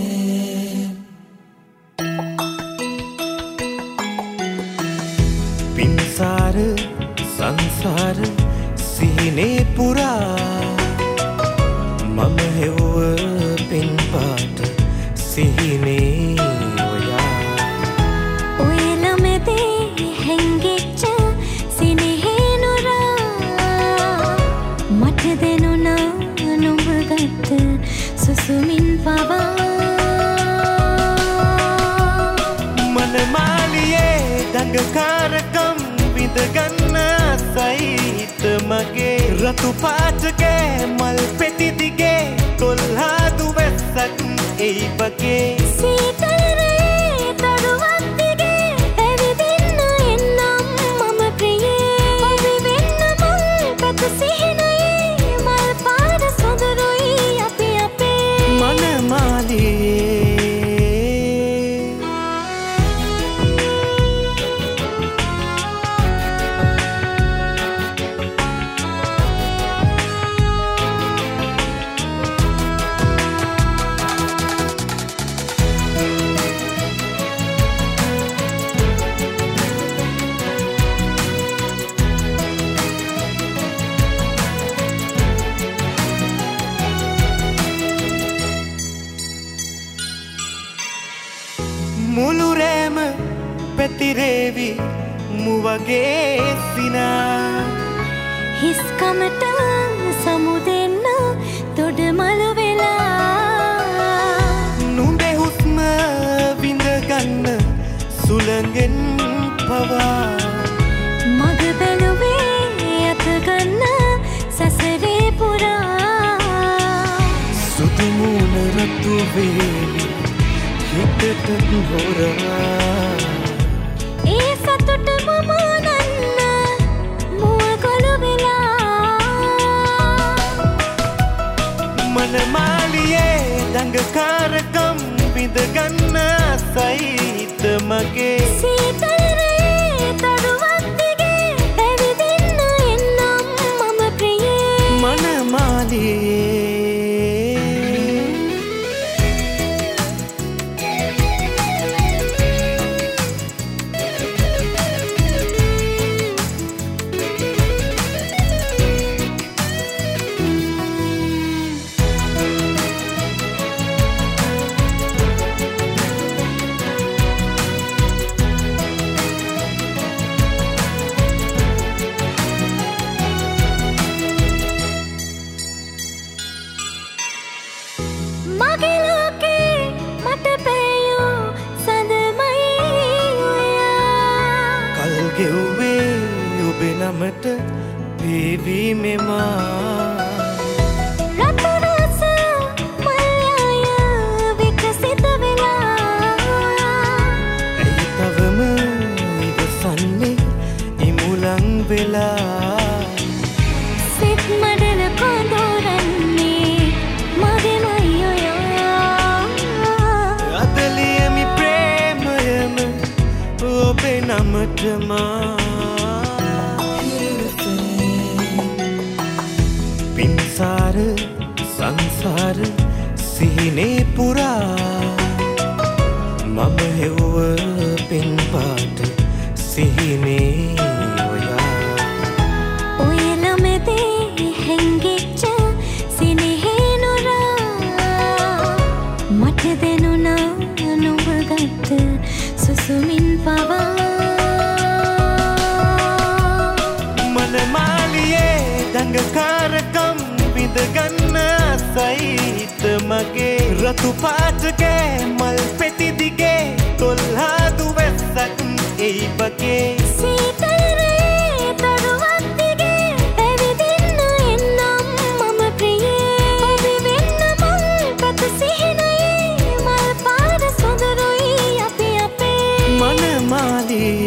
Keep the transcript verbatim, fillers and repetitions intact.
පින්සාර සංසාර සිහිනේ පුරා මම හෙව්ව පින් පාට සිහිනේ ඔයා ඔය ළමදී හැංගිච්ච සිනහේ නුරා මට දෙනුණා නුඹ ගත්ත සුසුමින් පවා මනමාලියේ දඟකාරකම් විඳගන්න සහිත මගේ රතු පාටකේ මල් පෙති දිගේ කොල්හාදු වැස්සක් එයි වගේ සීතලරේ තරුවක් දිගේ ඇවිදින්න එන්නම් මම ප්‍රියේ ඔබි වෙන්න මුල් පැත සිහිනයේ මල් පාට සොඳුරුයි අපි අපේ මනමාලියේ මුළුරෑම පැතිරේවි මුවගේ සිනා හිස්කමට සමුදෙන්න තොඩමළු වෙලා නුඹේ හුස්ම විඳගන්න සුළඟෙන් පවා මග බැලුවේ අතගන්න සසරේ පුරා සුදු මූණ රතු වේවි හිතට හොරා ඒ සතුට මමනන්න මුවගොළු වෙලා මනමාලියේ දඟකාරකම් විඳගන්න සහිත මගේ සීතලරේ තරුවක් දිගේ ඇවිදින්න එන්නම් මම ප්‍රියේ මනමාලියේ මගේ ලෝකේ මට පෑයෝ සඳමයි ඔයා කල් ගෙව්වේ ඔබේ නමට පේවී මෙමා රතු රස මල්යාය විකසිත වෙලා ඇයි තවම ඉවසන්නේ ඉමුලං වෙලා සිත් මඩල කොඳුරන්නේ මගේමයි ඔයා අදලියමි ප්‍රේමයම ඔබේ නමටමා පින්සාර සංසාර සිහිනේ පුරා මම හෙව්ව පින් පාට සිහිනේ ඔයා ඔය ළමදී හැංගිච්ච සිනහේ නුරා මට දෙනුණා නුඹ ගත්ත සුසුමින් පවා මනමාලියේ දඟකාරකම් විඳගන්න සහිත මගේ රතු පාටකේ මල් පෙති දිගේ කොල්හාදු වැස්සක් එයි වගේ සීතලරේ තරුවක් දිගේ ඇවිදින්න එන්නම් මම ප්‍රියේ ඔබි වෙන්න මුල් පැත සිහිනයේ මල් පාට සොඳුරුයි අපි අපේ මනමාලියේ